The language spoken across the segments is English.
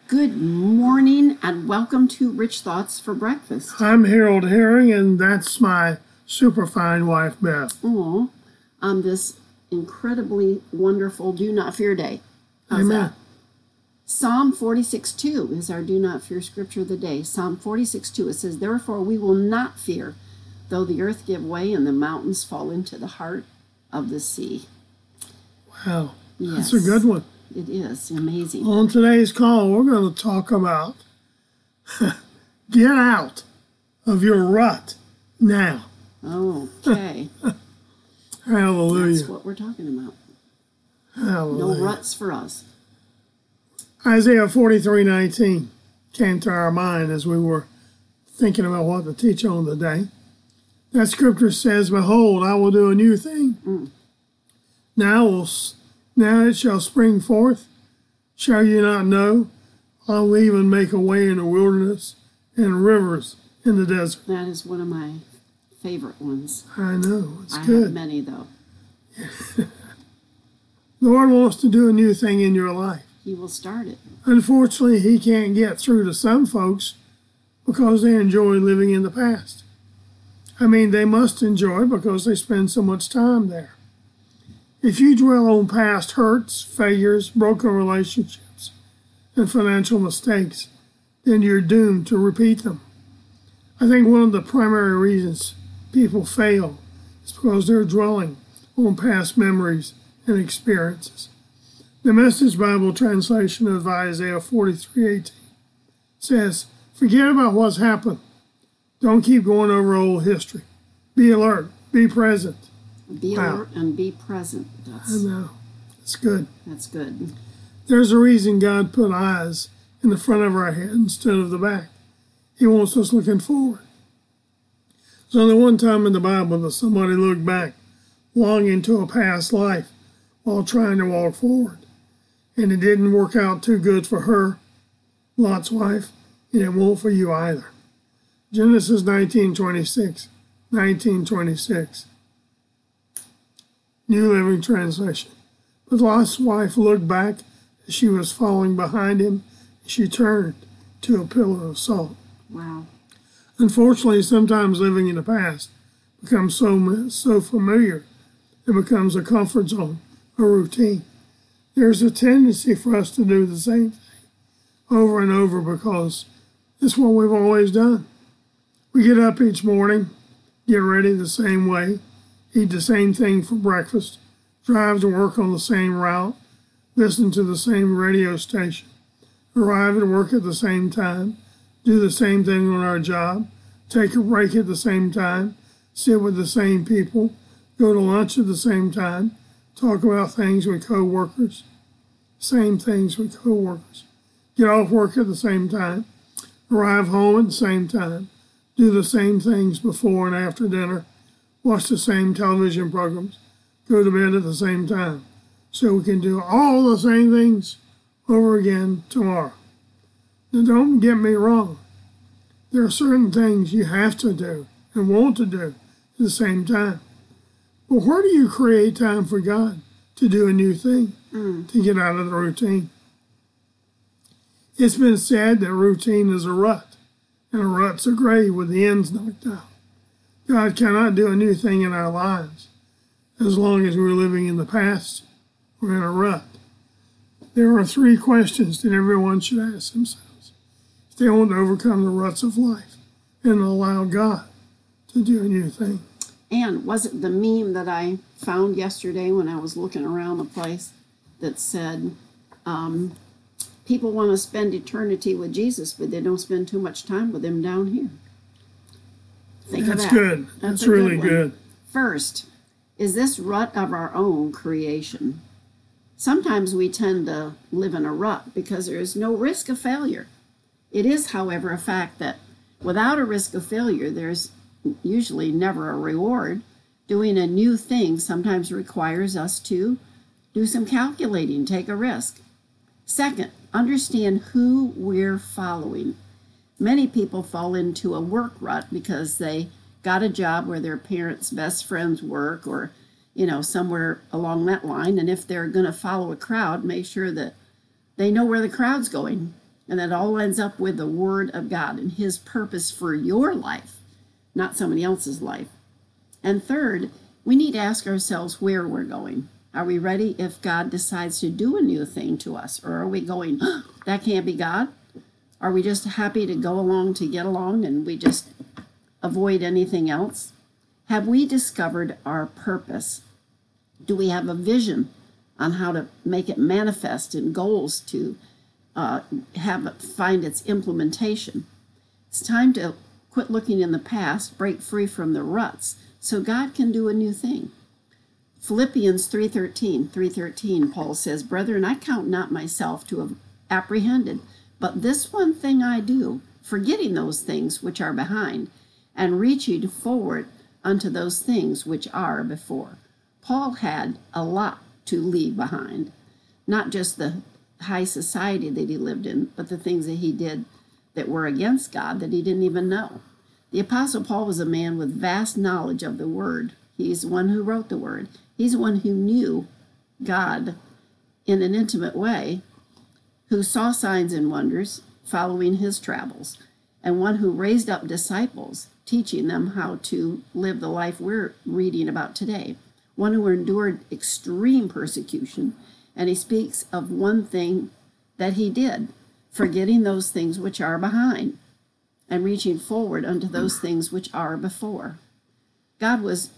Good morning and welcome to Rich Thoughts for Breakfast. I'm Harold Herring, and that's my super fine wife, Beth. Oh, on this incredibly wonderful Do Not Fear Day. How's Amen. that? Psalm 46:2 is our Do Not Fear scripture of the day. Psalm 46:2, it says, "Therefore we will not fear, though the earth give way and the mountains fall into the heart of the sea." Wow, Yes, that's a good one. it is amazing. On today's call, we're going to talk about get out of your rut now. Okay, Hallelujah. that's what we're talking about. Hallelujah. No ruts for us. Isaiah 43:19 came to our mind as we were thinking about what to teach on today. That scripture says, "Behold, I will do a new thing. Now it shall spring forth. Shall you not know? I will even make a way in the wilderness and rivers in the desert." That is one of my favorite ones. I know, it's I good. have many, though. The Lord wants to do a new thing in your life. He will start it. Unfortunately, He can't get through to some folks because they enjoy living in the past. I mean, they must enjoy because they spend so much time there. If you dwell on past hurts, failures, broken relationships, and financial mistakes, then you're doomed to repeat them. I think one of the primary reasons people fail is because they're dwelling on past memories and experiences. The Message Bible translation of Isaiah 43:18 says, "Forget about what's happened. Don't keep going over old history. Be alert. Be present." Be alert and be present. I know. It's good. That's good. There's a reason God put eyes in the front of our head instead of the back. He wants us looking forward. There's only one time in the Bible that somebody looked back, longing to a past life while trying to walk forward. And it didn't work out too good for her, Lot's wife, and it won't for you either. Genesis 19:26. 19:26. New Living Translation. But Lot's wife looked back as she was falling behind him, and she turned to a pillar of salt. Wow. Unfortunately, sometimes living in the past becomes so familiar, it becomes a comfort zone, a routine. There's a tendency for us to do the same thing over and over because it's what we've always done. We get up each morning, get ready the same way, eat the same thing for breakfast, drive to work on the same route, listen to the same radio station, arrive at work at the same time, do the same thing on our job, take a break at the same time, sit with the same people, go to lunch at the same time, talk about things with co-workers, same things with co-workers, get off work at the same time, arrive home at the same time, do the same things before and after dinner, watch the same television programs, go to bed at the same time, so we can do all the same things over again tomorrow. Now, don't get me wrong. There are certain things you have to do and want to do at the same time. But where do you create time for God to do a new thing, to get out of the routine? It's been said that routine is a rut, and a rut's a grave with the ends knocked out. God cannot do a new thing in our lives as long as we're living in the past or in a rut. There are 3 questions that everyone should ask themselves if they want to overcome the ruts of life and allow God to do a new thing. And was it the meme that I found yesterday when I was looking around the place that said, people want to spend eternity with Jesus, but they don't spend too much time with him down here? Think That's of that. good. That's a really one. good. First, is this rut of our own creation? Sometimes we tend to live in a rut because there is no risk of failure. It is, however, a fact that without a risk of failure, there's usually never a reward. Doing a new thing sometimes requires us to do some calculating, take a risk. Second, understand who we're following. Many people fall into a work rut because they got a job where their parents' best friends work or, somewhere along that line. And if they're going to follow a crowd, make sure that they know where the crowd's going. And it all ends up with the Word of God and His purpose for your life, not somebody else's life. And third, we need to ask ourselves where we're going. Are we ready if God decides to do a new thing to us? Or are we going, oh, that can't be God? Are we just happy to go along to get along and we just avoid anything else? Have we discovered our purpose? Do we have a vision on how to make it manifest in goals to find its implementation? It's time to quit looking in the past, break free from the ruts, so God can do a new thing. Philippians 3:13, Paul says, Brethren, I count not myself to have apprehended, but this one thing I do, forgetting those things which are behind, and reaching forward unto those things which are before. Paul had a lot to leave behind, not just the high society that he lived in, but the things that he did that were against God that he didn't even know. The Apostle Paul was a man with vast knowledge of the Word. He's the one who wrote the Word. He's the one who knew God in an intimate way, who saw signs and wonders following his travels, and one who raised up disciples, teaching them how to live the life we're reading about today. One who endured extreme persecution, and he speaks of one thing that he did, forgetting those things which are behind, and reaching forward unto those things which are before. God was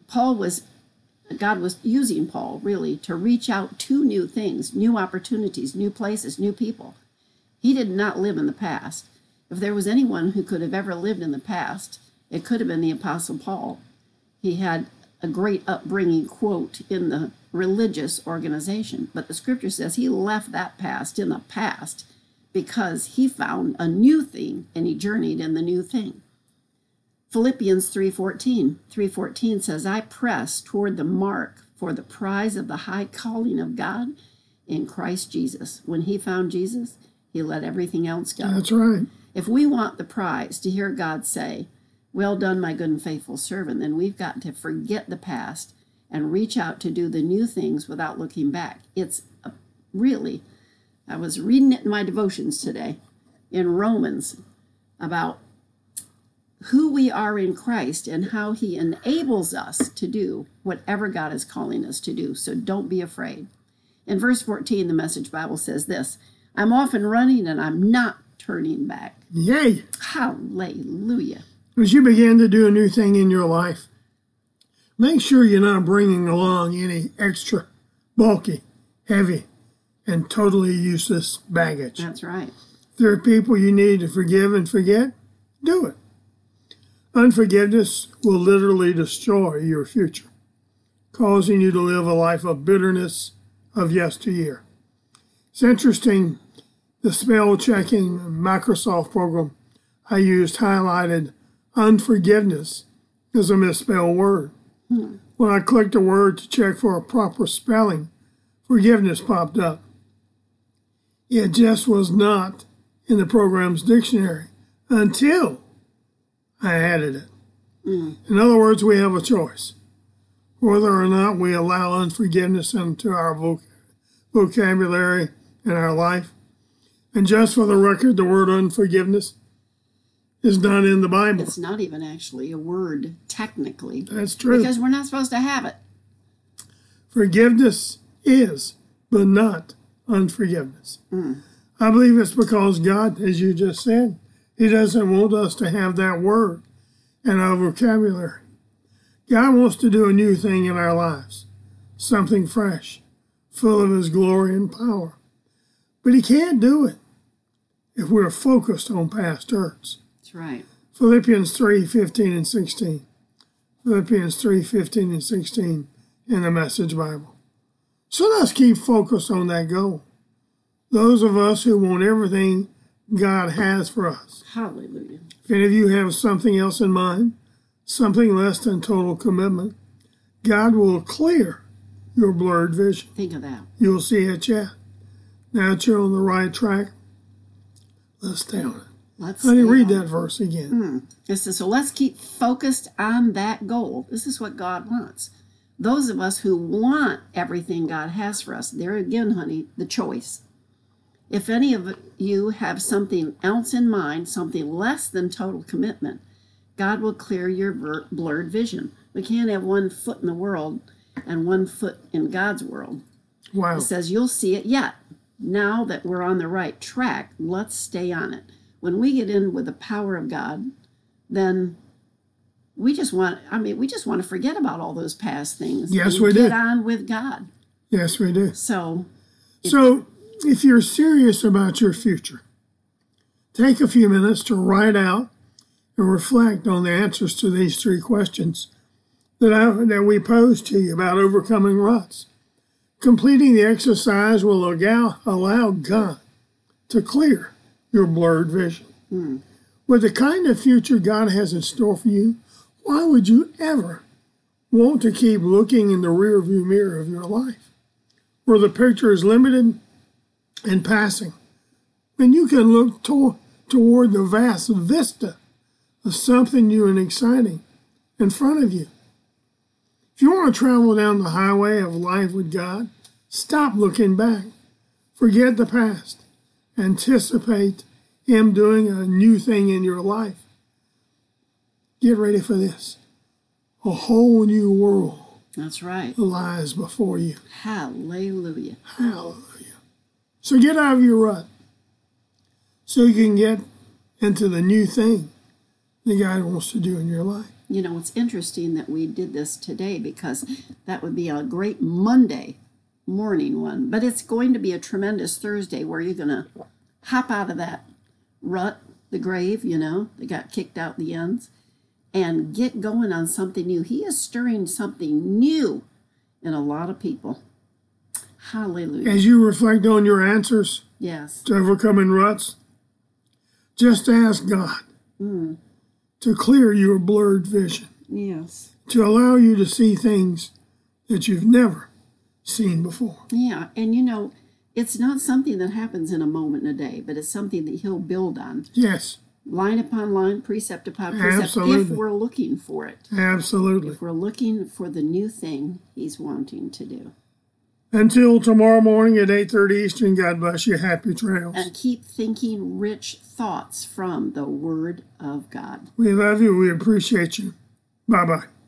using Paul, really, to reach out to new things, new opportunities, new places, new people. He did not live in the past. If there was anyone who could have ever lived in the past, it could have been the Apostle Paul. He had a great upbringing, quote, in the religious organization. But the scripture says he left that past in the past because he found a new thing and he journeyed in the new thing. Philippians 3:14 says, I press toward the mark for the prize of the high calling of God in Christ Jesus. When he found Jesus, he let everything else go. That's right. If we want the prize to hear God say, well done, my good and faithful servant, then we've got to forget the past and reach out to do the new things without looking back. It's really, I was reading it in my devotions today in Romans about who we are in Christ and how he enables us to do whatever God is calling us to do. So don't be afraid. In verse 14, the Message Bible says this, I'm off and running and I'm not turning back. Yay! Hallelujah. As you begin to do a new thing in your life, make sure you're not bringing along any extra bulky, heavy, and totally useless baggage. That's right. If there are people you need to forgive and forget, do it. Unforgiveness will literally destroy your future, causing you to live a life of bitterness of yesteryear. It's interesting, the spell checking Microsoft program I used highlighted unforgiveness as a misspelled word. When I clicked a word to check for a proper spelling, forgiveness popped up. It just was not in the program's dictionary until I added it. In other words, we have a choice whether or not we allow unforgiveness into our vocabulary and our life. And just for the record, the word unforgiveness is not in the Bible. It's not even actually a word, technically. That's true. Because we're not supposed to have it. Forgiveness is, but not unforgiveness. I believe it's because God, as you just said, he doesn't want us to have that word in our vocabulary. God wants to do a new thing in our lives, something fresh, full of his glory and power. But he can't do it if we're focused on past hurts. That's right. Philippians 3:15 and 16. Philippians 3:15 and 16 in the Message Bible. So let's keep focused on that goal. Those of us who want everything God has for us. Hallelujah. If any of you have something else in mind, something less than total commitment, God will clear your blurred vision. Think of that. You'll see it, yeah. Now that you're on the right track, let's stay on it. Honey, read that verse again. It says, so let's keep focused on that goal. This is what God wants. Those of us who want everything God has for us, there again, honey, the choice. If any of you have something else in mind, something less than total commitment, God will clear your blurred vision. We can't have one foot in the world and one foot in God's world. Wow. It says you'll see it yet. Now that we're on the right track, let's stay on it. When we get in with the power of God, then we just want to forget about all those past things. Yes, and we get do. on with God. Yes, we do. So if you're serious about your future, take a few minutes to write out and reflect on the answers to these three questions that we pose to you about overcoming ruts. Completing the exercise will allow God to clear your blurred vision. With the kind of future God has in store for you, why would you ever want to keep looking in the rearview mirror of your life, where the picture is limited and passing, when you can look toward the vast vista of something new and exciting in front of you? If you want to travel down the highway of life with God, stop looking back. Forget the past. Anticipate Him doing a new thing in your life. Get ready for this. A whole new world that's right. lies before you. Hallelujah. Hallelujah. So get out of your rut so you can get into the new thing that God wants to do in your life. You know, it's interesting that we did this today because that would be a great Monday morning one. But it's going to be a tremendous Thursday where you're going to hop out of that rut, the grave, that got kicked out the ends, and get going on something new. He is stirring something new in a lot of people. Hallelujah. As you reflect on your answers yes. to overcoming ruts, just ask God to clear your blurred vision. Yes. To allow you to see things that you've never seen before. Yeah, and it's not something that happens in a moment in a day, but it's something that He'll build on. Yes. Line upon line, precept upon precept, Absolutely. if we're looking for it. Absolutely. If we're looking for the new thing He's wanting to do. Until tomorrow morning at 8:30 Eastern, God bless you. Happy trails. And keep thinking rich thoughts from the Word of God. We love you. We appreciate you. Bye-bye.